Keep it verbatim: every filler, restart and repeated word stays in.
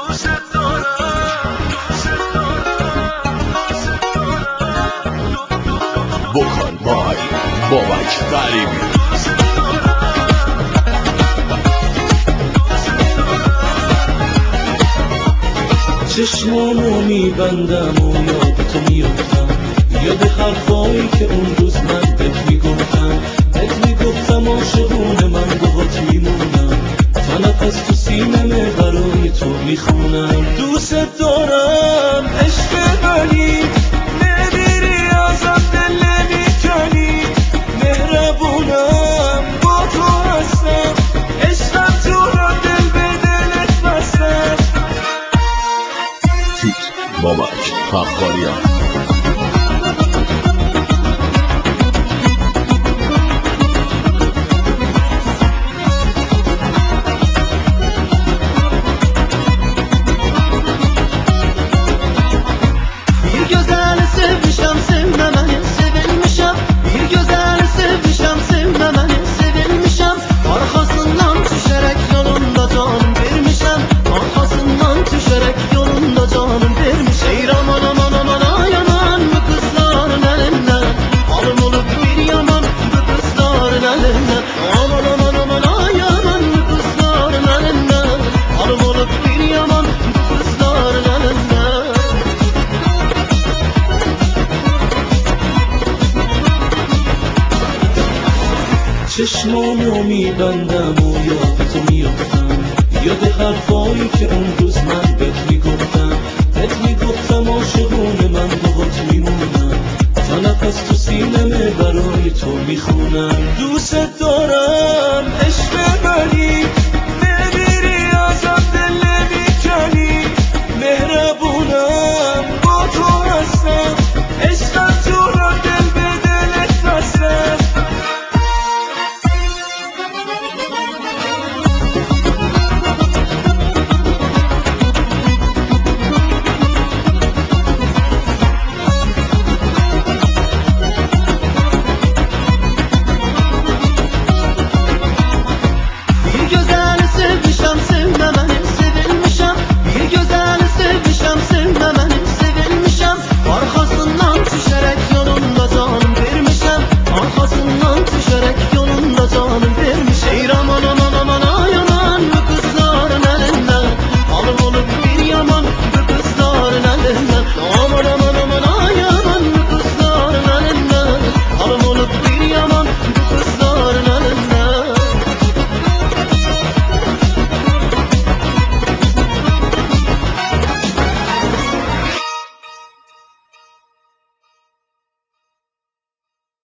بکن بای بابک غریبی. چشمامو میبندم و یاد تو میافتم، یاد حرفایی که اون روز من بهت میگفتم بهت میگفتم عاشقونه من باهات میمونم، تا نفس تو سینمه برای تو میخونم. دوست دارم عشق منی، نمیری ازم دل نمیکنی، مهربونم با تو هستم، عشقم جونم دل به دلت بستم. بابک خاخالیان. چشمامو میبندم و یاد تو میافتم، یاد حرفایی که اون روز من بهت میگفتم بهت میگفتم عاشقونه من باهات میمونم، تا نفس تو سینمه برای تو میخونم. دوست دارم